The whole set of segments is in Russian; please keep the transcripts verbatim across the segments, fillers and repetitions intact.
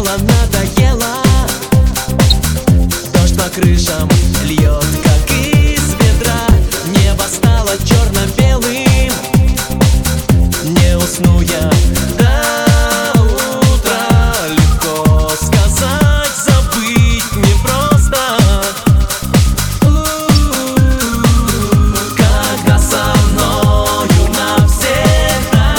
Дело надоело. Дождь по крышам льет, как из ведра. Небо стало черно-белым. Не усну я до утра. Легко сказать, забыть непросто. Когда со мною навсегда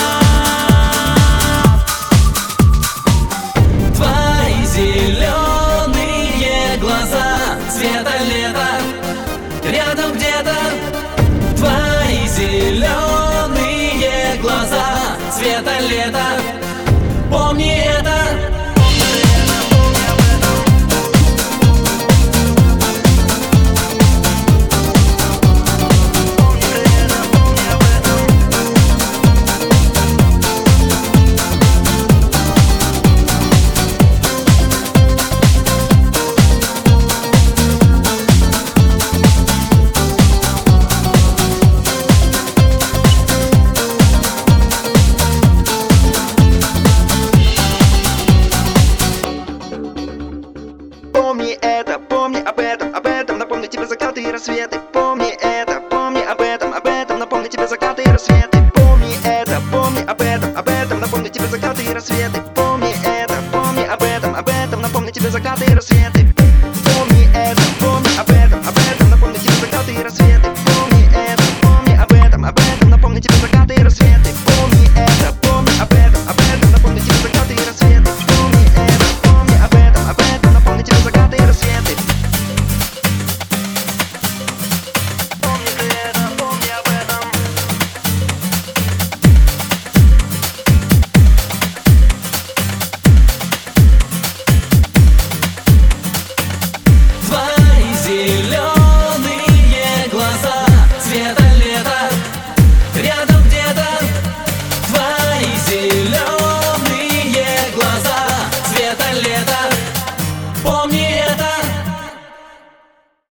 твои зеленые глаза цвета лета, рядом где-то твои зеленые глаза цвета лета. Помни это.